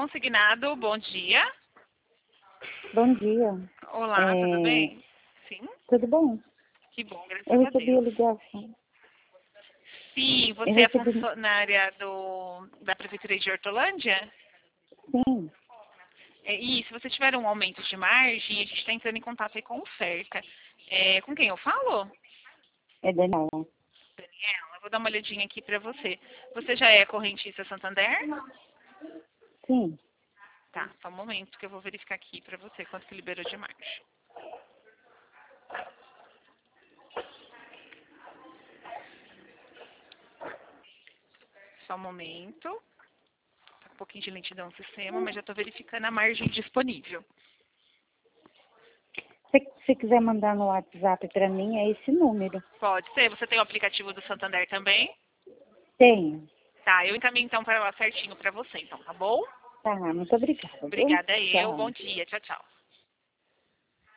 Consignado, bom dia. Bom dia. Olá, tudo bem? Sim? Tudo bem? Que bom, graças Eu a recebi a Deus. ligação. Sim, Eu você é recebi. funcionária da Prefeitura de Hortolândia? Sim, E se você tiver um aumento de margem, a gente está entrando em contato aí com oferta. Com quem eu falo? é Daniela. Daniela, eu vou dar uma olhadinha aqui para você. Você já é correntista Santander? Sim. Tá, só um momento que eu vou verificar aqui para você quanto que liberou de margem. Só um momento. Tá com um pouquinho de lentidão no sistema, mas já estou verificando a margem disponível. Se quiser mandar no WhatsApp para mim, é esse número. Pode ser. Você tem o aplicativo do Santander também? Tenho. Tá, eu encaminho então para lá certinho para você, então, tá bom? Tá, muito obrigada, viu? Obrigada eu. Bom Tchau. dia. Tchau, tchau.